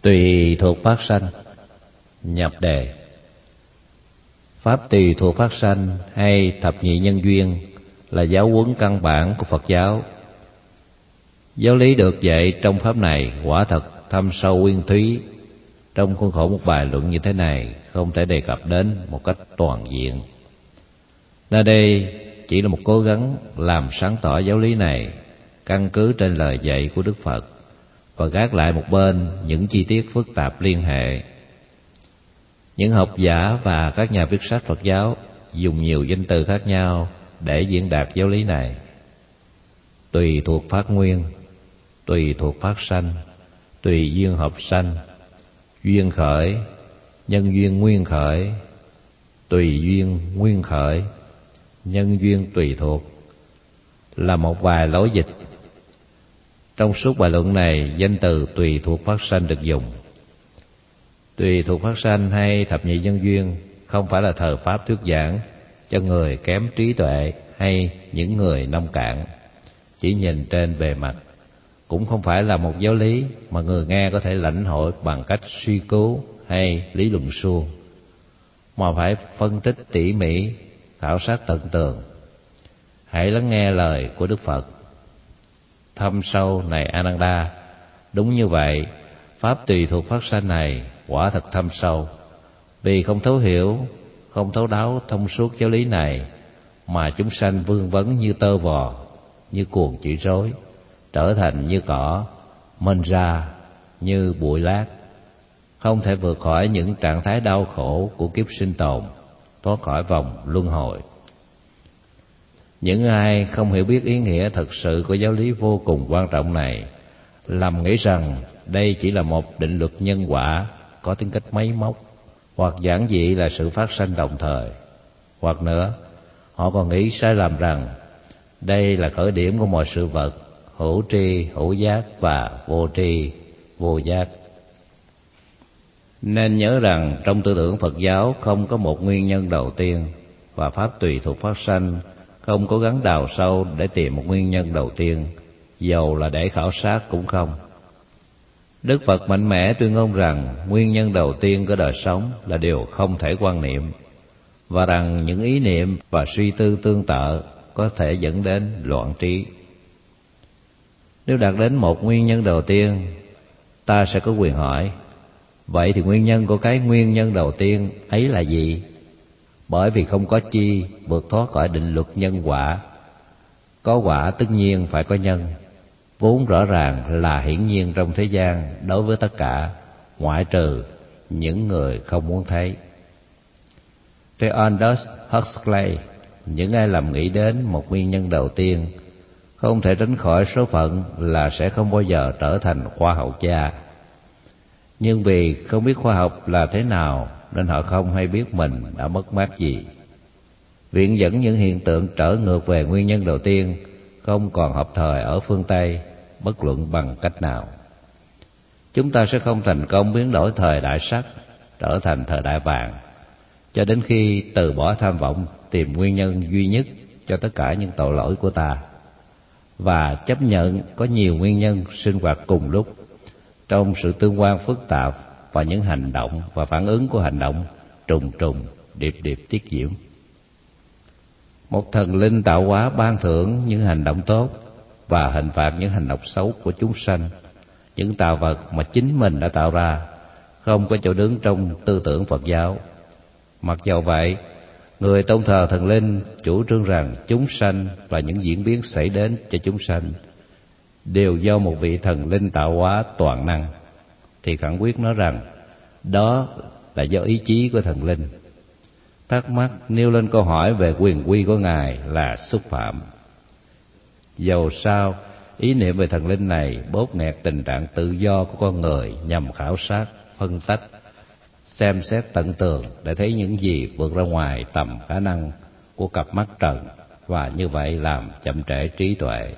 Tùy thuộc phát sanh. Nhập đề. Pháp tùy thuộc phát sanh hay thập nhị nhân duyên là giáo huấn căn bản của Phật giáo. Giáo lý được dạy trong pháp này quả thật thâm sâu uyên thúy. Trong khuôn khổ một bài luận như thế này không thể đề cập đến một cách toàn diện. Nơi đây chỉ là một cố gắng làm sáng tỏ giáo lý này căn cứ trên lời dạy của Đức Phật và gác lại một bên những chi tiết phức tạp liên hệ. Những học giả và các nhà viết sách Phật giáo dùng nhiều danh từ khác nhau để diễn đạt giáo lý này. Tùy thuộc phát nguyên, tùy thuộc phát sanh, tùy duyên hợp sanh, duyên khởi, nhân duyên nguyên khởi, tùy duyên nguyên khởi, nhân duyên tùy thuộc là một vài lối dịch. Trong suốt bài luận này, danh từ tùy thuộc phát sanh được dùng. Tùy thuộc phát sanh hay thập nhị nhân duyên không phải là thờ pháp thuyết giảng cho người kém trí tuệ hay những người nông cạn chỉ nhìn trên bề mặt, cũng không phải là một giáo lý mà người nghe có thể lãnh hội bằng cách suy cứu hay lý luận suông, mà phải phân tích tỉ mỉ, khảo sát tận tường. Hãy lắng nghe lời của Đức Phật. Thâm sâu này Ananda, đúng như vậy, pháp tùy thuộc phát sanh này quả thật thâm sâu. Vì không thấu hiểu, không thấu đáo thông suốt giáo lý này mà chúng sanh vương vấn như tơ vò, như cuồng chỉ rối, trở thành như cỏ, mênh ra như bụi lát, không thể vượt khỏi những trạng thái đau khổ của kiếp sinh tồn, thoát khỏi vòng luân hồi. Những ai không hiểu biết ý nghĩa thực sự của giáo lý vô cùng quan trọng này lầm nghĩ rằng đây chỉ là một định luật nhân quả có tính cách máy móc, hoặc giản dị là sự phát sanh đồng thời. Hoặc nữa, họ còn nghĩ sai lầm rằng đây là khởi điểm của mọi sự vật, hữu tri, hữu giác và vô tri, vô giác. Nên nhớ rằng trong tư tưởng Phật giáo không có một nguyên nhân đầu tiên, và pháp tùy thuộc phát sanh không cố gắng đào sâu để tìm một nguyên nhân đầu tiên, dầu là để khảo sát cũng không. Đức Phật mạnh mẽ tuyên ngôn rằng nguyên nhân đầu tiên của đời sống là điều không thể quan niệm, và rằng những ý niệm và suy tư tương tự có thể dẫn đến loạn trí. Nếu đạt đến một nguyên nhân đầu tiên, ta sẽ có quyền hỏi, vậy thì nguyên nhân của cái nguyên nhân đầu tiên ấy là gì? Bởi vì không có chi vượt thoát khỏi định luật nhân quả. Có quả tất nhiên phải có nhân, vốn rõ ràng là hiển nhiên trong thế gian đối với tất cả, ngoại trừ những người không muốn thấy. Theo Aldous Huxley, những ai lầm nghĩ đến một nguyên nhân đầu tiên không thể tránh khỏi số phận là sẽ không bao giờ trở thành khoa học gia. Nhưng vì không biết khoa học là thế nào nên họ không hay biết mình đã mất mát gì. Viện dẫn những hiện tượng trở ngược về nguyên nhân đầu tiên không còn hợp thời ở phương Tây, bất luận bằng cách nào. Chúng ta sẽ không thành công biến đổi thời đại sắt trở thành thời đại vàng, cho đến khi từ bỏ tham vọng tìm nguyên nhân duy nhất cho tất cả những tội lỗi của ta, và chấp nhận có nhiều nguyên nhân sinh hoạt cùng lúc trong sự tương quan phức tạp và những hành động và phản ứng của hành động trùng trùng điệp điệp tiếp diễn. Một thần linh tạo hóa ban thưởng những hành động tốt và hình phạt những hành động xấu của chúng sanh, những tạo vật mà chính mình đã tạo ra, không có chỗ đứng trong tư tưởng Phật giáo. Mặc dầu vậy, người tôn thờ thần linh chủ trương rằng chúng sanh và những diễn biến xảy đến cho chúng sanh đều do một vị thần linh tạo hóa toàn năng, thì khẳng quyết nói rằng đó là do ý chí của thần linh. Thắc mắc nêu lên câu hỏi về quyền uy của Ngài là xúc phạm. Dầu sao, ý niệm về thần linh này bóp nghẹt tình trạng tự do của con người nhằm khảo sát, phân tách, xem xét tận tường để thấy những gì vượt ra ngoài tầm khả năng của cặp mắt trần, và như vậy làm chậm trễ trí tuệ.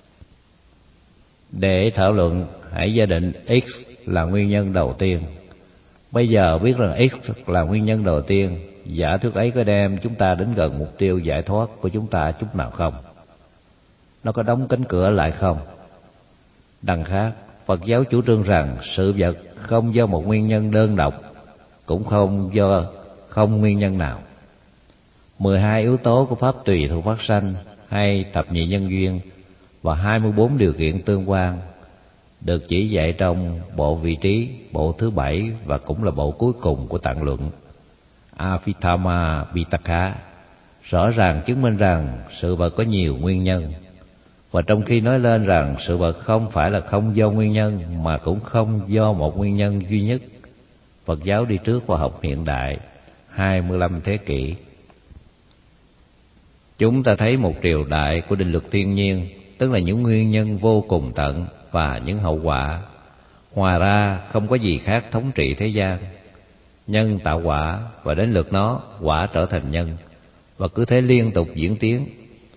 Để thảo luận, hãy giả định X là nguyên nhân đầu tiên. Bây giờ biết rằng X là nguyên nhân đầu tiên, giả thuyết ấy có đem chúng ta đến gần mục tiêu giải thoát của chúng ta chút nào không? Nó có đóng cánh cửa lại không? Đằng khác, Phật giáo chủ trương rằng sự vật không do một nguyên nhân đơn độc, cũng không do không nguyên nhân nào. 12 yếu tố của pháp tùy thuộc phát sanh hay thập nhị nhân duyên và 24 điều kiện tương quan được chỉ dạy trong bộ vị trí, bộ thứ 7 và cũng là bộ cuối cùng của tạng luận Abhidhamma Pitaka, rõ ràng chứng minh rằng sự vật có nhiều nguyên nhân. Và trong khi nói lên rằng sự vật không phải là không do nguyên nhân mà cũng không do một nguyên nhân duy nhất, Phật giáo đi trước khoa học hiện đại 25 thế kỷ. Chúng ta thấy một triều đại của định luật thiên nhiên, tức là những nguyên nhân vô cùng tận và những hậu quả. Ngoài ra không có gì khác thống trị thế gian. Nhân tạo quả và đến lượt nó, quả trở thành nhân, và cứ thế liên tục diễn tiến.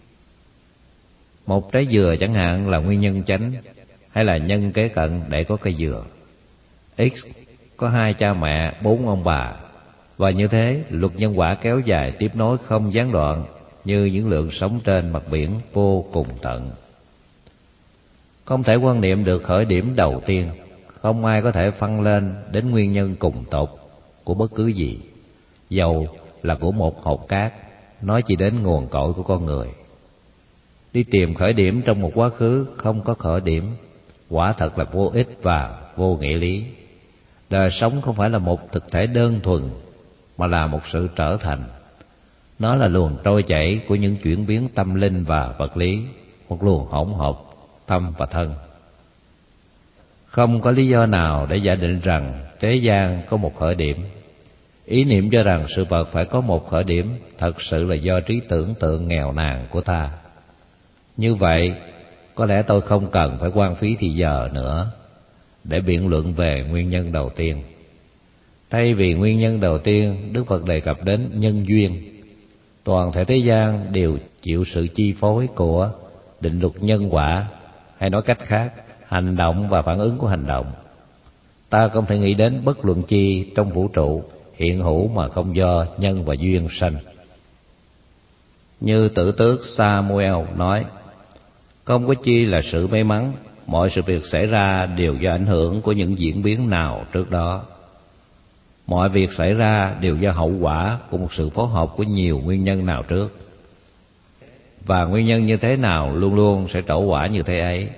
Một trái dừa chẳng hạn là nguyên nhân chánh, hay là nhân kế cận để có cây dừa. X có 2 cha mẹ, 4 ông bà, và như thế luật nhân quả kéo dài tiếp nối không gián đoạn như những lượng sóng trên mặt biển vô cùng tận. Không thể quan niệm được khởi điểm đầu tiên, không ai có thể phân lên đến nguyên nhân cùng tột của bất cứ gì, dầu là của một hột cát, nói chỉ đến nguồn cội của con người. Đi tìm khởi điểm trong một quá khứ không có khởi điểm, quả thật là vô ích và vô nghĩa lý. Đời sống không phải là một thực thể đơn thuần, mà là một sự trở thành. Nó là luồng trôi chảy của những chuyển biến tâm linh và vật lý, một luồng hỗn hợp tâm và thân. Không có lý do nào để giả định rằng thế gian có một khởi điểm. Ý niệm cho rằng sự vật phải có một khởi điểm thật sự là do trí tưởng tượng nghèo nàn của ta. Như vậy, có lẽ tôi không cần phải hoang phí thì giờ nữa để biện luận về nguyên nhân đầu tiên. Thay vì nguyên nhân đầu tiên, Đức Phật đề cập đến nhân duyên. Toàn thể thế gian đều chịu sự chi phối của định luật nhân quả, hay nói cách khác, hành động và phản ứng của hành động. Ta không thể nghĩ đến bất luận chi trong vũ trụ hiện hữu mà không do nhân và duyên sanh. Như Tử Tước Samuel nói, không có chi là sự may mắn, mọi sự việc xảy ra đều do ảnh hưởng của những diễn biến nào trước đó. Mọi việc xảy ra đều do hậu quả của một sự phối hợp của nhiều nguyên nhân nào trước. Và nguyên nhân như thế nào luôn luôn sẽ trổ quả như thế ấy.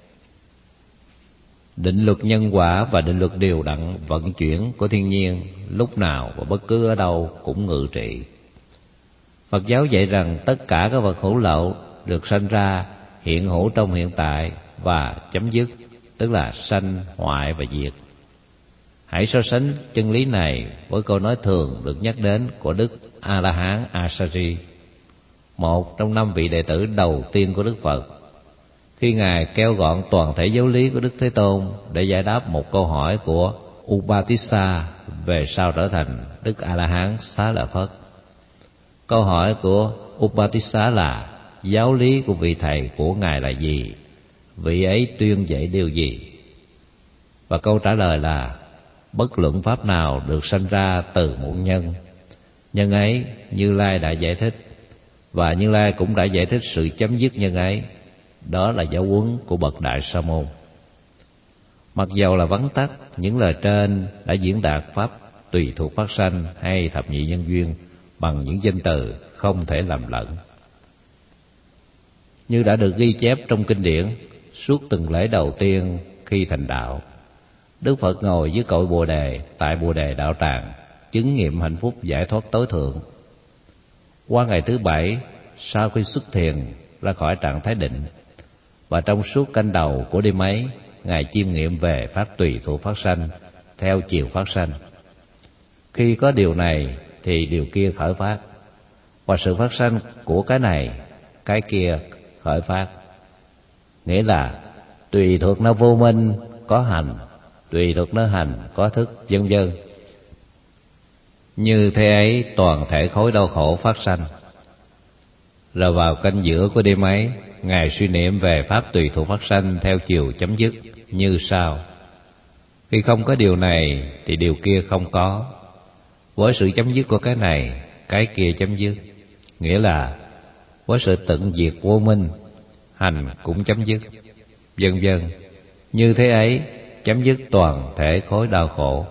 Định luật nhân quả và định luật điều đặn vận chuyển của thiên nhiên lúc nào và bất cứ ở đâu cũng ngự trị. Phật giáo dạy rằng tất cả các vật hữu lậu được sanh ra, hiện hữu trong hiện tại và chấm dứt, tức là sanh, hoại và diệt. Hãy so sánh chân lý này với câu nói thường được nhắc đến của Đức A-la-hán Asari, một trong 5 vị đệ tử đầu tiên của Đức Phật, khi Ngài kêu gọi toàn thể giáo lý của Đức Thế Tôn để giải đáp một câu hỏi của Upatissa về sau trở thành Đức A-la-hán Xá Lợi Phất. Câu hỏi của Upatissa là: giáo lý của vị thầy của Ngài là gì? Vị ấy tuyên dạy điều gì? Và câu trả lời là: bất luận pháp nào được sanh ra từ một nhân. Nhân ấy Như Lai đã giải thích, và Như Lai cũng đã giải thích sự chấm dứt nhân ấy. Đó là giáo huấn của bậc Đại Sa Môn. Mặc dầu là vắn tắt, những lời trên đã diễn đạt pháp tùy thuộc phát sanh hay thập nhị nhân duyên bằng những danh từ không thể lầm lẫn. Như đã được ghi chép trong kinh điển, suốt từng lễ đầu tiên khi thành đạo, Đức Phật ngồi dưới cội Bồ Đề tại Bồ Đề Đạo Tràng, chứng nghiệm hạnh phúc giải thoát tối thượng. Qua ngày thứ 7, sau khi xuất thiền ra khỏi trạng thái định, và trong suốt canh đầu của đêm ấy, Ngài chiêm nghiệm về pháp tùy thuộc phát sanh theo chiều phát sanh. Khi có điều này thì điều kia khởi phát, và sự phát sanh của cái này, cái kia khởi phát. Nghĩa là tùy thuộc nó vô minh có hành, tùy thuộc nó hành có thức, vân vân. Như thế ấy toàn thể khối đau khổ phát sanh. Rồi vào canh giữa của đêm ấy, Ngài suy niệm về pháp tùy thuộc phát sanh theo chiều chấm dứt như sau: khi không có điều này thì điều kia không có. Với sự chấm dứt của cái này, cái kia chấm dứt. Nghĩa là với sự tận diệt vô minh, hành cũng chấm dứt, vân vân. Như thế ấy chấm dứt toàn thể khối đau khổ.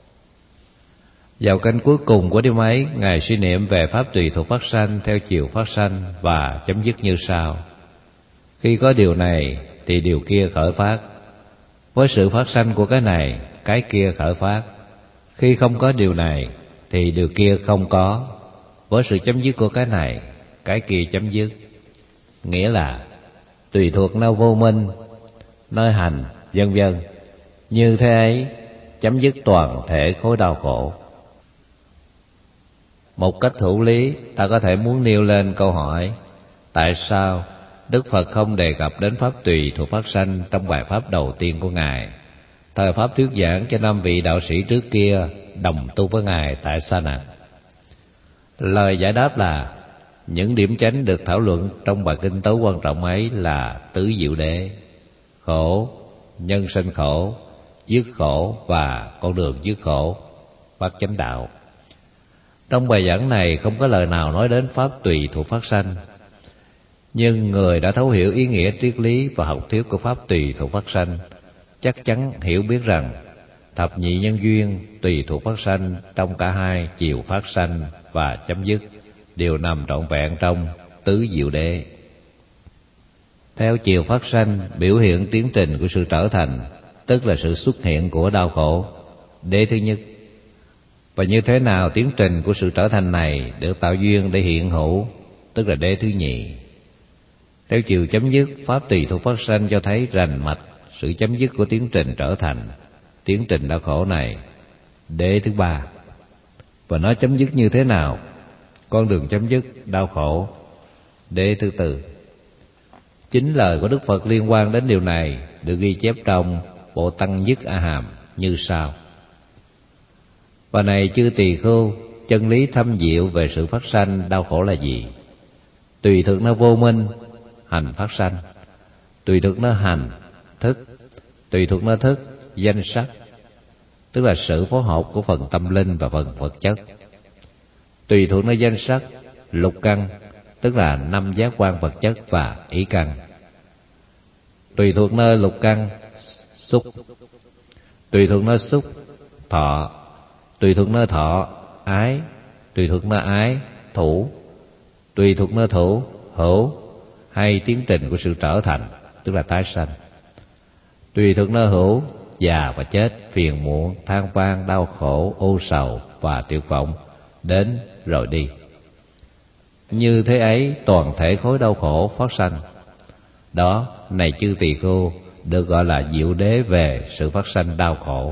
Vào canh cuối cùng của đêm ấy, Ngài suy niệm về pháp tùy thuộc phát sanh theo chiều phát sanh và chấm dứt như sau: khi có điều này thì điều kia khởi phát. Với sự phát sanh của cái này, cái kia khởi phát. Khi không có điều này thì điều kia không có. Với sự chấm dứt của cái này, cái kia chấm dứt. Nghĩa là tùy thuộc nơi vô minh, nơi hành, vân vân. Như thế ấy chấm dứt toàn thể khối đau khổ. Một cách thủ lý, ta có thể muốn nêu lên câu hỏi: tại sao Đức Phật không đề cập đến pháp tùy thuộc phát sanh trong bài pháp đầu tiên của Ngài, thời pháp thuyết giảng cho 5 vị đạo sĩ trước kia đồng tu với Ngài tại Sa Nặc? Lời giải đáp là những điểm chánh được thảo luận trong bài kinh tấu quan trọng ấy là tứ diệu đế: khổ, nhân sinh khổ, dứt khổ và con đường dứt khổ, phát chánh đạo. Trong bài giảng này không có lời nào nói đến pháp tùy thuộc phát sanh, nhưng người đã thấu hiểu ý nghĩa triết lý và học thuyết của pháp tùy thuộc phát sanh chắc chắn hiểu biết rằng thập nhị nhân duyên tùy thuộc phát sanh trong cả hai chiều phát sanh và chấm dứt đều nằm trọn vẹn trong tứ diệu đế. Theo chiều phát sanh biểu hiện tiến trình của sự trở thành, tức là sự xuất hiện của đau khổ, đế thứ nhất. Và như thế nào tiến trình của sự trở thành này được tạo duyên để hiện hữu, tức là đế thứ nhì. Theo chiều chấm dứt, pháp tùy thuộc phát sanh cho thấy rành mạch sự chấm dứt của tiến trình trở thành, tiến trình đau khổ này, đế thứ ba. Và nó chấm dứt như thế nào? Con đường chấm dứt đau khổ, đế thứ tư. Chính lời của Đức Phật liên quan đến điều này được ghi chép trong bộ Tăng Nhất A Hàm như sau: và này chư tỳ khưu, chân lý thâm diệu về sự phát sanh đau khổ là gì? Tùy thuộc nó vô minh, hành phát sanh. Tùy thuộc nó hành, thức. Tùy thuộc nó thức, danh sắc, tức là sự phối hợp của phần tâm linh và phần vật chất. Tùy thuộc nó danh sắc, lục căn, tức là 5 giác quan vật chất và ý căn. Tùy thuộc nơi lục căn, xúc. Tùy thuộc nơi xúc, thọ. Tùy thuộc nơi thọ, ái. Tùy thuộc nơi ái, thủ. Tùy thuộc nơi thủ, hữu, hay tiến trình của sự trở thành, tức là tái sanh. Tùy thuộc nơi hữu, già và chết, phiền muộn, than van, đau khổ, ưu sầu và tuyệt vọng, đến rồi đi. Như thế ấy toàn thể khối đau khổ phát sanh. Đó, này chư tỳ khưu, được gọi là diệu đế về sự phát sanh đau khổ.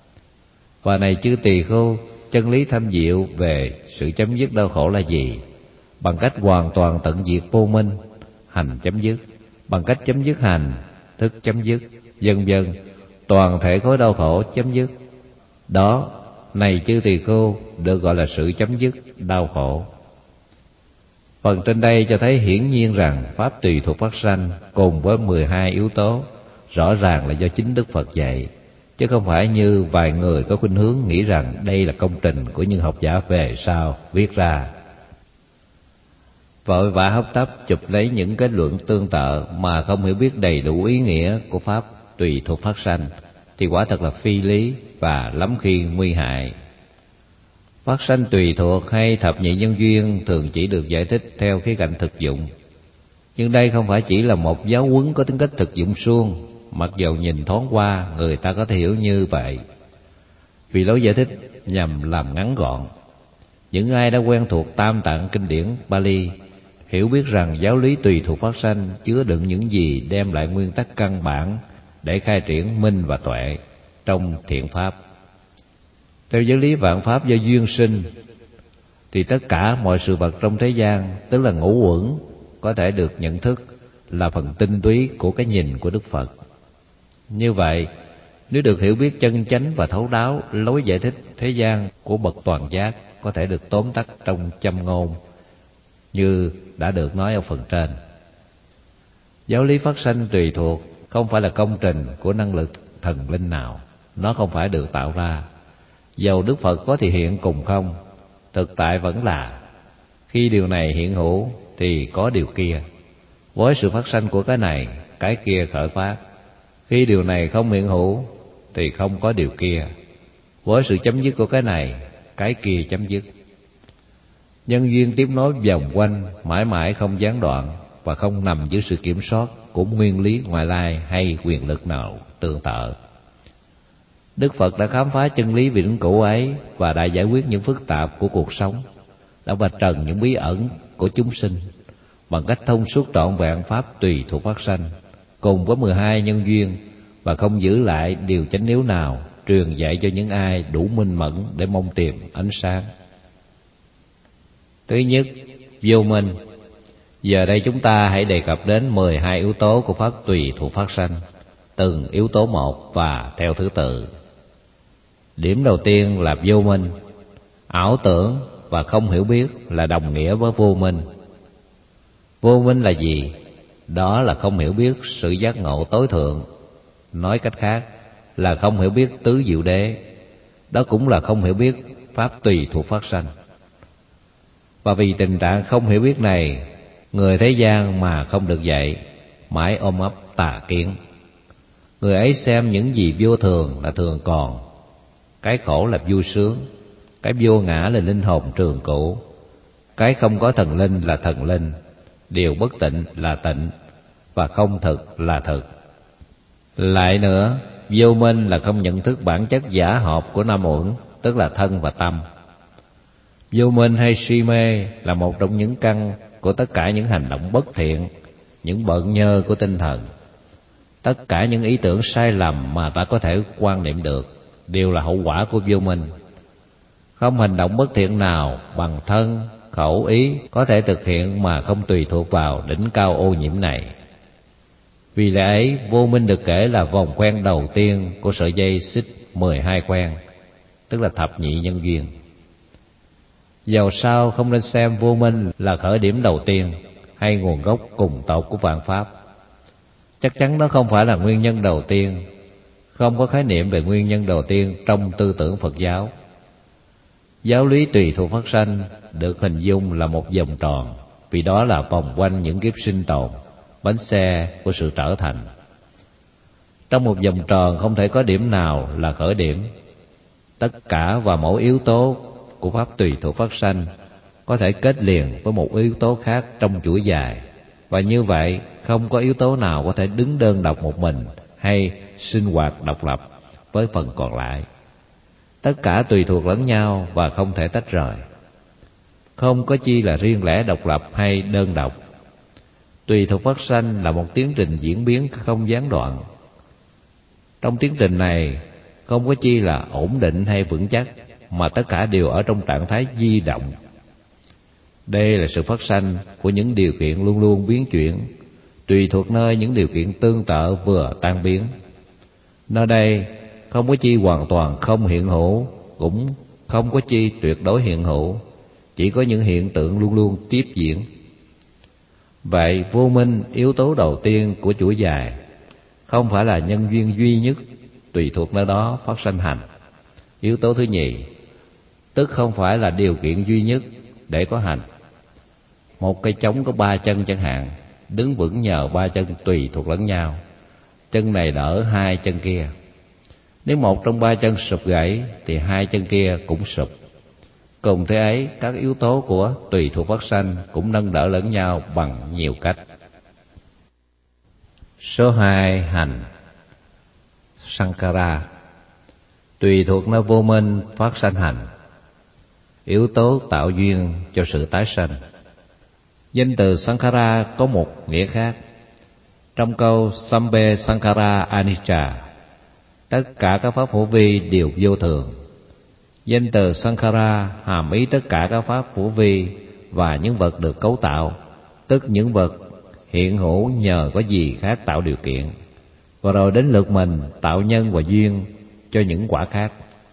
Và này chư tỳ khưu, chân lý thâm diệu về sự chấm dứt đau khổ là gì? Bằng cách hoàn toàn tận diệt vô minh, hành chấm dứt. Bằng cách chấm dứt hành, thức chấm dứt, vân vân, toàn thể khối đau khổ chấm dứt. Đó, này chư tỳ khưu, được gọi là sự chấm dứt đau khổ. Phần trên đây cho thấy hiển nhiên rằng pháp tùy thuộc phát sanh cùng với 12 yếu tố rõ ràng là do chính Đức Phật dạy, chứ không phải như vài người có khuynh hướng nghĩ rằng đây là công trình của những học giả về sau viết ra. Vội vã hấp tấp chụp lấy những kết luận tương tự mà không hiểu biết đầy đủ ý nghĩa của pháp tùy thuộc phát sanh thì quả thật là phi lý và lắm khi nguy hại. Phát sanh tùy thuộc hay thập nhị nhân duyên thường chỉ được giải thích theo khía cạnh thực dụng, nhưng đây không phải chỉ là một giáo huấn có tính cách thực dụng suông, mặc dầu nhìn thoáng qua người ta có thể hiểu như vậy. Vì lối giải thích nhằm làm ngắn gọn. Những ai đã quen thuộc tam tạng kinh điển Pali hiểu biết rằng giáo lý tùy thuộc phát sanh chứa đựng những gì đem lại nguyên tắc căn bản để khai triển minh và tuệ trong thiện pháp. Theo giáo lý vạn pháp do duyên sinh thì tất cả mọi sự vật trong thế gian, tức là ngũ uẩn, có thể được nhận thức là phần tinh túy của cái nhìn của Đức Phật. Như vậy, nếu được hiểu biết chân chánh và thấu đáo lối giải thích thế gian của bậc toàn giác có thể được tóm tắt trong châm ngôn như đã được nói ở phần trên. Giáo lý phát sanh tùy thuộc không phải là công trình của năng lực thần linh nào, nó không phải được tạo ra. Dầu Đức Phật có thể hiện cùng không, thực tại vẫn là khi điều này hiện hữu thì có điều kia. Với sự phát sanh của cái này, cái kia khởi phát. Khi điều này không hiện hữu thì không có điều kia. Với sự chấm dứt của cái này, cái kia chấm dứt. Nhân duyên tiếp nối vòng quanh, mãi mãi không gián đoạn, và không nằm dưới sự kiểm soát của nguyên lý ngoại lai hay quyền lực nào tương tự. Đức Phật đã khám phá chân lý vĩnh cửu ấy và đã giải quyết những phức tạp của cuộc sống, đã vạch trần những bí ẩn của chúng sinh bằng cách thông suốt trọn vẹn pháp tùy thuộc phát sanh, cùng với 12 nhân duyên, và không giữ lại điều chánh yếu nào, truyền dạy cho những ai đủ minh mẫn để mong tìm ánh sáng. Thứ nhất, vô minh. Giờ đây chúng ta hãy đề cập đến 12 yếu tố của pháp tùy thuộc phát sanh, từng yếu tố một và theo thứ tự. Điểm đầu tiên là vô minh. Ảo tưởng và không hiểu biết là đồng nghĩa với vô minh. Vô minh là gì? Đó là không hiểu biết sự giác ngộ tối thượng. Nói cách khác là không hiểu biết tứ diệu đế. Đó cũng là không hiểu biết pháp tùy thuộc phát sanh. Và vì tình trạng không hiểu biết này, người thế gian mà không được dạy, mãi ôm ấp tà kiến. Người ấy xem những gì vô thường là thường còn, cái khổ là vui sướng, cái vô ngã là linh hồn trường cửu, cái không có thần linh là thần linh, điều bất tịnh là tịnh, và không thực là thực. Lại nữa, vô minh là không nhận thức bản chất giả hợp của năm uẩn, tức là thân và tâm. Vô minh hay si mê là một trong những căn của tất cả những hành động bất thiện, những bợn nhơ của tinh thần. Tất cả những ý tưởng sai lầm mà ta có thể quan niệm được đều là hậu quả của vô minh. Không hành động bất thiện nào bằng thân, khẩu, ý có thể thực hiện mà không tùy thuộc vào đỉnh cao ô nhiễm này. Vì lẽ ấy, vô minh được kể là vòng khoen đầu tiên của sợi dây xích 12 khoen, tức là thập nhị nhân duyên. Dầu sao không nên xem vô minh là khởi điểm đầu tiên hay nguồn gốc cùng tột của vạn pháp. Chắc chắn nó không phải là nguyên nhân đầu tiên. Không có khái niệm về nguyên nhân đầu tiên trong tư tưởng Phật giáo. Giáo lý tùy thuộc phát sanh được hình dung là một vòng tròn, vì đó là vòng quanh những kiếp sinh tồn, bánh xe của sự trở thành. Trong một vòng tròn không thể có điểm nào là khởi điểm. Tất cả và mỗi yếu tố của pháp tùy thuộc phát sanh có thể kết liền với một yếu tố khác trong chuỗi dài, và như vậy không có yếu tố nào có thể đứng đơn độc một mình hay sinh hoạt độc lập với phần còn lại. Tất cả tùy thuộc lẫn nhau và không thể tách rời. Không có chi là riêng lẻ độc lập hay đơn độc. Tùy thuộc phát sanh là một tiến trình diễn biến không gián đoạn. Trong tiến trình này không có chi là ổn định hay vững chắc, mà tất cả đều ở trong trạng thái di động. Đây là sự phát sanh của những điều kiện luôn luôn biến chuyển, tùy thuộc nơi những điều kiện tương tự vừa tan biến. Nơi đây không có chi hoàn toàn không hiện hữu, cũng không có chi tuyệt đối hiện hữu, chỉ có những hiện tượng luôn luôn tiếp diễn. Vậy vô minh, yếu tố đầu tiên của chuỗi dài, không phải là nhân duyên duy nhất tùy thuộc nơi đó phát sanh hành. Yếu tố thứ nhì, tức không phải là điều kiện duy nhất để có hành. Một cây trống có 3 chân chẳng hạn, đứng vững nhờ 3 chân tùy thuộc lẫn nhau. Chân này đỡ 2 chân kia. Nếu một trong 3 chân sụp gãy thì 2 chân kia cũng sụp. Cùng thế ấy, các yếu tố của tùy thuộc phát sanh cũng nâng đỡ lẫn nhau bằng nhiều cách. Số 2. Hành. Sankhara. Tùy thuộc nơi vô minh phát sanh hành, yếu tố tạo duyên cho sự tái sanh. Danh từ Sankhara có một nghĩa khác. Trong câu Sambe Sankhara Anicca, tất cả các pháp hữu vi đều vô thường. Danh từ Sankhara hàm ý tất cả các pháp hữu vi và những vật được cấu tạo, tức những vật hiện hữu nhờ có gì khác tạo điều kiện, và rồi đến lượt mình tạo nhân và duyên cho những quả khác.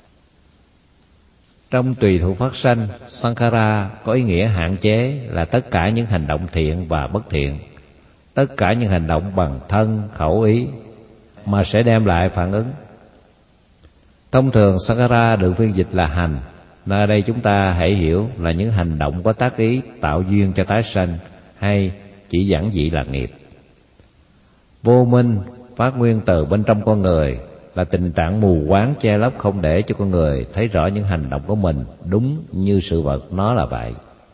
Trong tùy thuộc phát sanh, Sankhara có ý nghĩa hạn chế là tất cả những hành động thiện và bất thiện, tất cả những hành động bằng thân, khẩu, ý mà sẽ đem lại phản ứng. Thông thường Sankhara được phiên dịch là hành. Nơi đây chúng ta hãy hiểu là những hành động có tác ý tạo duyên cho tái sanh, hay chỉ giản dị là nghiệp. Vô minh phát nguyên từ bên trong con người, là tình trạng mù quáng che lấp không để cho con người thấy rõ những hành động của mình đúng như sự vật nó là vậy.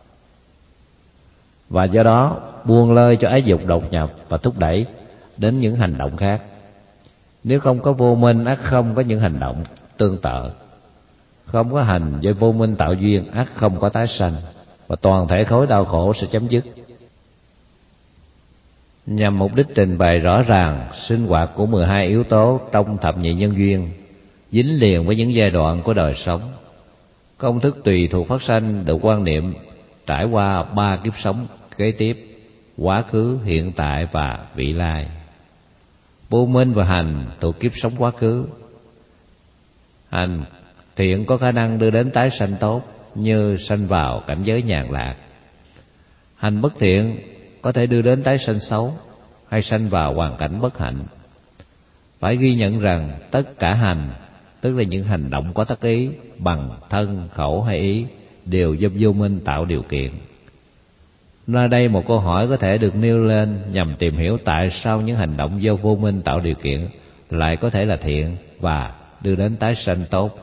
Và do đó buông lơi cho ái dục đột nhập và thúc đẩy đến những hành động khác. Nếu không có vô minh, ắt không có những hành động tương tự. Không có hành do vô minh tạo duyên, ắt không có tái sanh, và toàn thể khối đau khổ sẽ chấm dứt. Nhằm mục đích trình bày rõ ràng sinh hoạt của 12 yếu tố trong thập nhị nhân duyên, dính liền với những giai đoạn của đời sống, công thức tùy thuộc phát sanh được quan niệm trải qua 3 kiếp sống kế tiếp: quá khứ, hiện tại và vị lai. Vô minh và hành thuộc kiếp sống quá khứ. Hành thiện có khả năng đưa đến tái sanh tốt, như sanh vào cảnh giới nhàn lạc. Hành bất thiện có thể đưa đến tái sanh xấu, hay sanh vào hoàn cảnh bất hạnh. Phải ghi nhận rằng tất cả hành, tức là những hành động có tác ý bằng thân, khẩu hay ý, đều do vô minh tạo điều kiện. Nơi đây một câu hỏi có thể được nêu lên nhằm tìm hiểu tại sao những hành động do vô minh tạo điều kiện lại có thể là thiện và đưa đến tái sanh tốt.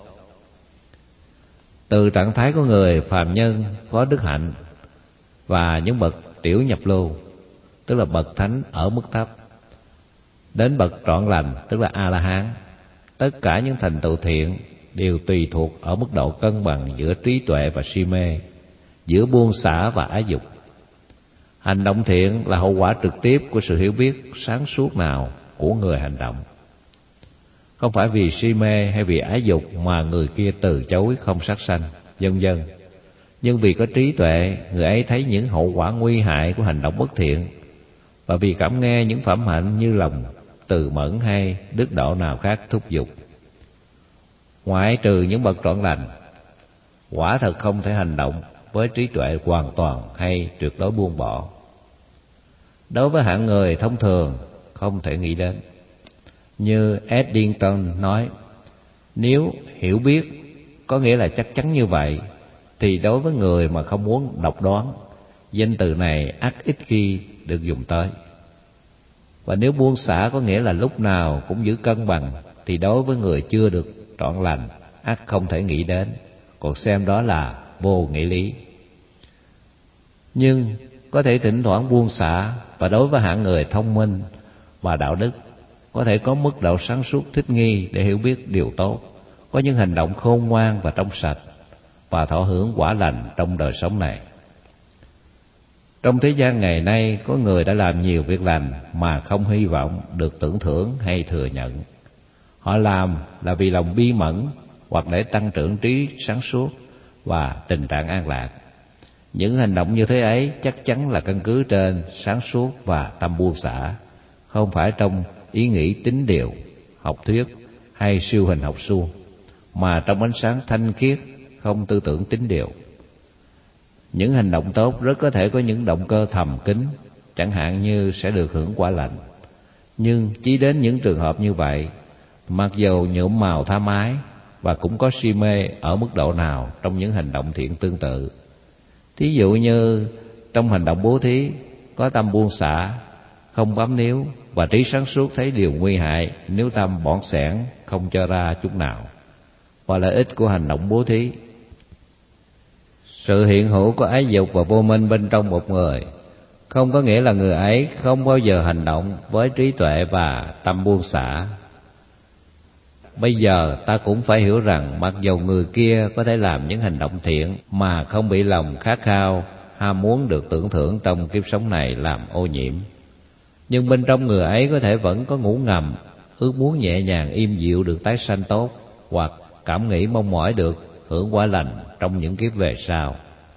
Từ trạng thái của người phàm nhân có đức hạnh và những bậc tiểu nhập lưu, tức là bậc thánh ở mức thấp, đến bậc trọn lành, tức là A-la-hán, tất cả những thành tựu thiện đều tùy thuộc ở mức độ cân bằng giữa trí tuệ và si mê, giữa buông xả và ái dục. Hành động thiện là hậu quả trực tiếp của sự hiểu biết sáng suốt nào của người hành động. Không phải vì si mê hay vì ái dục mà người kia từ chối không sát sanh, vân vân. Nhưng vì có trí tuệ, người ấy thấy những hậu quả nguy hại của hành động bất thiện, và vì cảm nghe những phẩm hạnh như lòng từ mẫn hay đức độ nào khác thúc giục. Ngoại trừ những bậc trọn lành, quả thật không thể hành động với trí tuệ hoàn toàn hay tuyệt đối buông bỏ. Đối với hạng người thông thường không thể nghĩ đến. Như Eddington nói, nếu hiểu biết có nghĩa là chắc chắn như vậy, thì đối với người mà không muốn độc đoán, danh từ này ắt ít khi được dùng tới. Và nếu buông xả có nghĩa là lúc nào cũng giữ cân bằng, thì đối với người chưa được trọn lành, ắt không thể nghĩ đến, còn xem đó là vô nghĩa lý. Nhưng có thể thỉnh thoảng buông xả, và đối với hạng người thông minh và đạo đức, có thể có mức độ sáng suốt thích nghi để hiểu biết điều tốt, có những hành động khôn ngoan và trong sạch, và thọ hưởng quả lành trong đời sống này. Trong thế gian ngày nay, có người đã làm nhiều việc lành mà không hy vọng được tưởng thưởng hay thừa nhận. Họ làm là vì lòng bi mẫn, hoặc để tăng trưởng trí sáng suốt và tình trạng an lạc. Những hành động như thế ấy chắc chắn là căn cứ trên sáng suốt và tâm buông xả, không phải trong ý nghĩ tín điều, học thuyết hay siêu hình học suông, mà trong ánh sáng thanh khiết, không tư tưởng tín điều. Những hành động tốt rất có thể có những động cơ thầm kín, chẳng hạn như sẽ được hưởng quả lành. Nhưng chỉ đến những trường hợp như vậy, mặc dầu nhuộm màu tha mái và cũng có si mê ở mức độ nào trong những hành động thiện tương tự. Thí dụ như trong hành động bố thí, có tâm buông xả, không bám níu, và trí sáng suốt thấy điều nguy hại nếu tâm bỏn sẻn không cho ra chút nào, và lợi ích của hành động bố thí. Sự hiện hữu của ái dục và vô minh bên trong một người không có nghĩa là người ấy không bao giờ hành động với trí tuệ và tâm buông xả. Bây giờ ta cũng phải hiểu rằng mặc dầu người kia có thể làm những hành động thiện mà không bị lòng khát khao, ham muốn được tưởng thưởng trong kiếp sống này làm ô nhiễm, nhưng bên trong người ấy có thể vẫn có ngủ ngầm, ước muốn nhẹ nhàng im dịu được tái sanh tốt, hoặc cảm nghĩ mong mỏi được hưởng quả lành trong những kiếp về sau.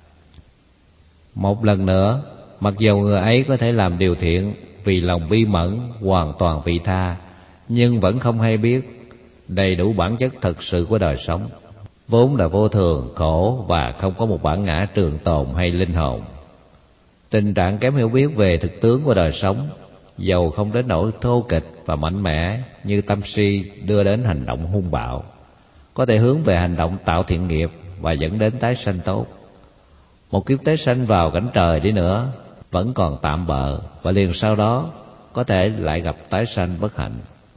Một lần nữa, mặc dầu người ấy có thể làm điều thiện vì lòng bi mẫn, hoàn toàn vị tha, nhưng vẫn không hay biết đầy đủ bản chất thực sự của đời sống, vốn là vô thường, khổ và không có một bản ngã trường tồn hay linh hồn. Tình trạng kém hiểu biết về thực tướng của đời sống, dầu không đến nỗi thô kịch và mạnh mẽ như tâm si đưa đến hành động hung bạo, có thể hướng về hành động tạo thiện nghiệp và dẫn đến tái sanh tốt. Một kiếp tái sanh vào cảnh trời đi nữa vẫn còn tạm bợ, và liền sau đó có thể lại gặp tái sanh bất hạnh.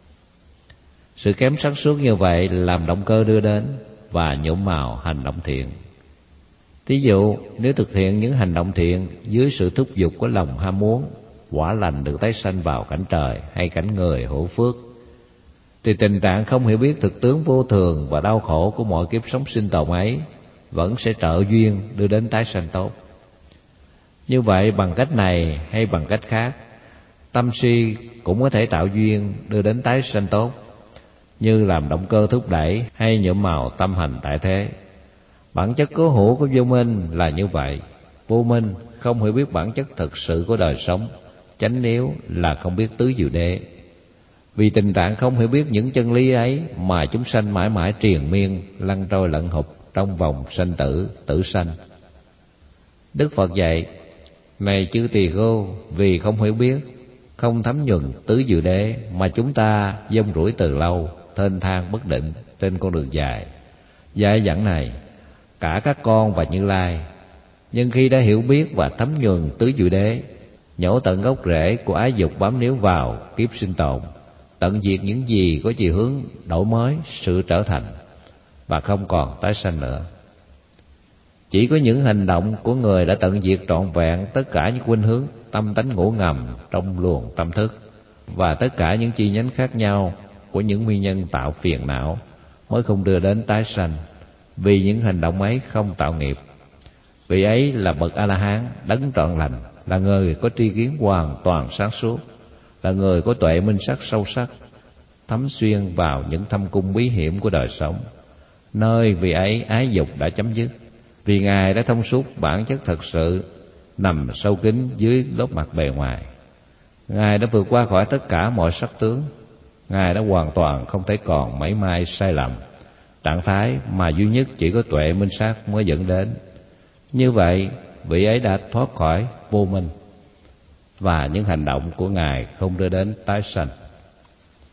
Sự kém sáng suốt như vậy làm động cơ đưa đến và nhuộm màu hành động thiện. Thí dụ, nếu thực hiện những hành động thiện dưới sự thúc giục của lòng ham muốn, quả lành được tái sanh vào cảnh trời hay cảnh người hữu phước, thì tình trạng không hiểu biết thực tướng vô thường và đau khổ của mọi kiếp sống sinh tồn ấy vẫn sẽ trợ duyên đưa đến tái sanh tốt. Như vậy, bằng cách này hay bằng cách khác, tâm si cũng có thể tạo duyên đưa đến tái sanh tốt, như làm động cơ thúc đẩy hay nhuộm màu tâm hành tại thế. Bản chất cố hữu của vô minh là như vậy. Vô minh không hiểu biết bản chất thực sự của đời sống, chánh yếu là không biết tứ diệu đế. Vì tình trạng không hiểu biết những chân lý ấy mà chúng sanh mãi mãi triền miên, lăn trôi lẫn hụp trong vòng sanh tử, tử sanh. Đức Phật dạy: này chư tỳ khưu, vì không hiểu biết, không thấm nhuần tứ diệu đế mà chúng ta dông rủi từ lâu, thênh thang bất định trên con đường dài. Dạy dặn này, cả các con và Như Lai, nhưng khi đã hiểu biết và thấm nhuần tứ diệu đế, nhổ tận gốc rễ của ái dục bám níu vào kiếp sinh tồn, tận diệt những gì có chiều hướng đổi mới sự trở thành, và không còn tái sanh nữa. Chỉ có những hành động của người đã tận diệt trọn vẹn tất cả những khuynh hướng tâm tánh ngủ ngầm trong luồng tâm thức và tất cả những chi nhánh khác nhau của những nguyên nhân tạo phiền não mới không đưa đến tái sanh, vì những hành động ấy không tạo nghiệp. Vị ấy là bậc A-la-hán đấng trọn lành, là người có tri kiến hoàn toàn sáng suốt, là người có tuệ minh sắc sâu sắc, thấm xuyên vào những thâm cung bí hiểm của đời sống, nơi vị ấy ái dục đã chấm dứt, vì Ngài đã thông suốt bản chất thật sự nằm sâu kín dưới lớp mặt bề ngoài. Ngài đã vượt qua khỏi tất cả mọi sắc tướng. Ngài đã hoàn toàn không thấy còn mảy may sai lầm, trạng thái mà duy nhất chỉ có tuệ minh sát mới dẫn đến. Như vậy, vị ấy đã thoát khỏi vô minh, và những hành động của Ngài không đưa đến tái sanh.